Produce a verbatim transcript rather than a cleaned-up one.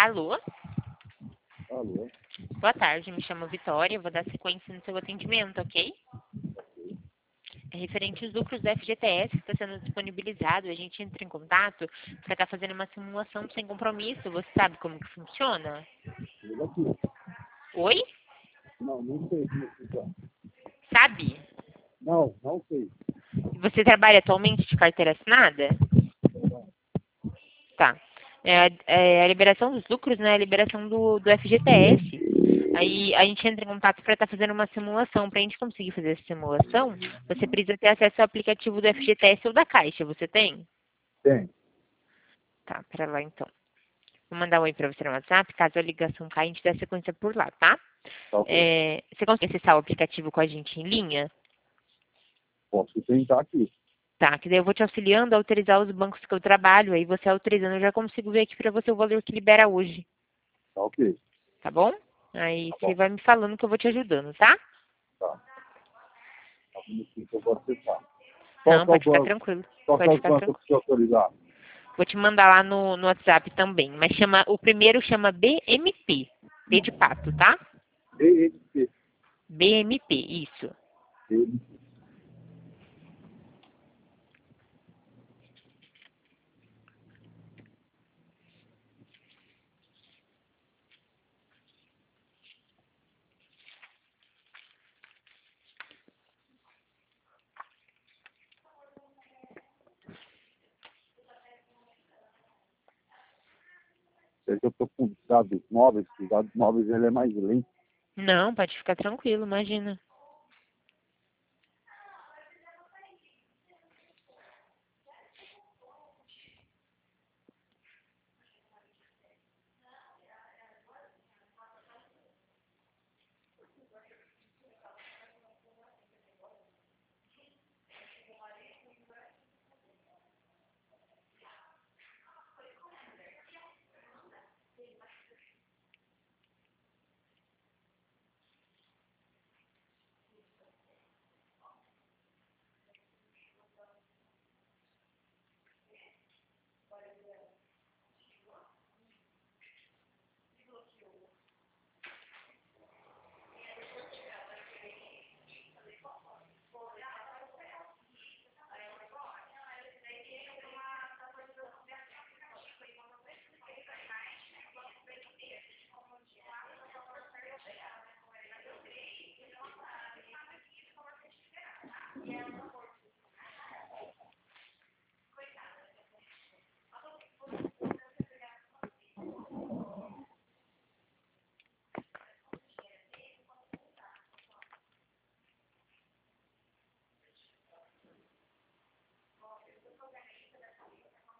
Alô? Alô? Boa tarde, me chamo Vitória, vou dar sequência no seu atendimento, ok? É referente aos lucros do F G T S que está sendo disponibilizado, a gente entra em contato para estar fazendo uma simulação sem compromisso. Você sabe como que funciona? Chega aqui. Oi? Não, não sei como funciona. Sabe? Não, não sei. Você trabalha atualmente de carteira assinada? Tá. É, é, a liberação dos lucros, né? A liberação do, do F G T S. Aí a gente entra em contato para estar fazendo uma simulação. Para a gente conseguir fazer essa simulação, você precisa ter acesso ao aplicativo do F G T S ou da Caixa. Você tem? Tem. Tá, pera lá então. Vou mandar um oi para você no WhatsApp. Caso a ligação caia, a gente dá sequência por lá, tá? Tá ok. É, você consegue acessar o aplicativo com a gente em linha? Posso tentar aqui. Tá, que daí eu vou te auxiliando a autorizar os bancos que eu trabalho. Aí você autorizando, eu já consigo ver aqui para você o valor que libera hoje. Tá ok. Tá bom? Aí Tá você bom. vai me falando que eu vou te ajudando, tá? Tá. Tá bonitinho que eu vou acessar. Qual Não, que é o pode ficar banco? tranquilo. Qual que é Pode o ficar banco que eu tranquilo. preciso autorizar? Vou te mandar lá no, no WhatsApp também. Mas chama, o primeiro chama B M P. B de pato, tá? B M P. B M P, isso. B M P. É que eu estou com dados móveis, que os dados móveis ele é mais lento. Não, pode ficar tranquilo, imagina.